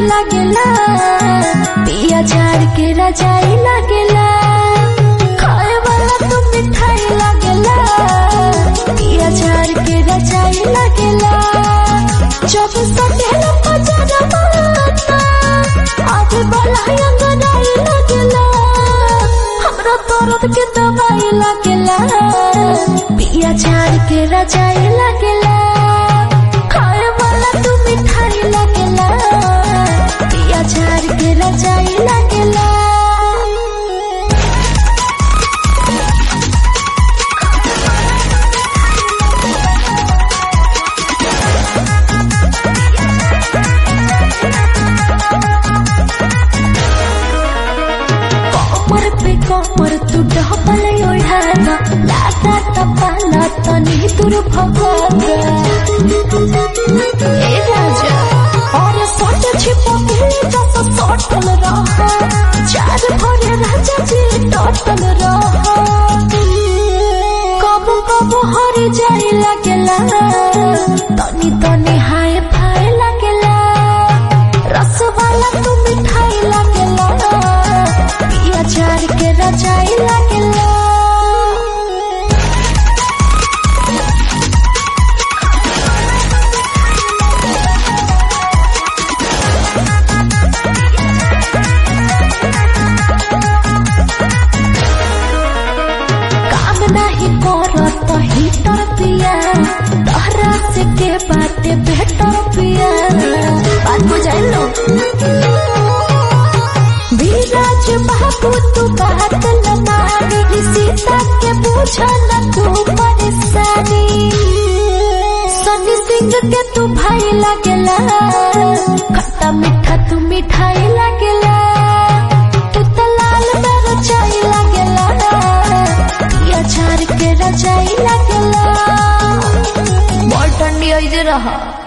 लागेला पिया झाड़ के रजाई लागेला खाए वाला तू मिठाई लागेला पिया झाड़ के रजाई लागेला जब सटेला पजारा माता आज वाला अंगनाई लागेला हमरा दर्द के दवाई लागेला पिया झाड़ के रजाई लागेला खाए वाला तू मिठाई लागेला पिया झाड़ के रजाई लागेला कमर पे कमर तू डबल ओढ़ाना लाता तपाला तनी दूर भगाना ए राजा और सट छिपो मिली जैसा सटल रहा चार भरे राजा जी टटल रहा कब कब हर जाए लागेला तनी तनी हाय फाय लागेला रस वाला तू मिठाई लागेला पिया झाड़ के रजाई लागेला काम नहीं करत हीटर पिया तहरा से के बाटे बेटर पिया बात बुझाई लो विराज बाबू तू बात न मानी सीता के पूछा न तू परेशानी सनी सिंह के तू भाई लागेला खट्टा मीठा तू मिठाई लागेला तू तो लाल रजाई लागेला पिया झाड़ के रजाई लागेला बॉल ठंडी हो रहा।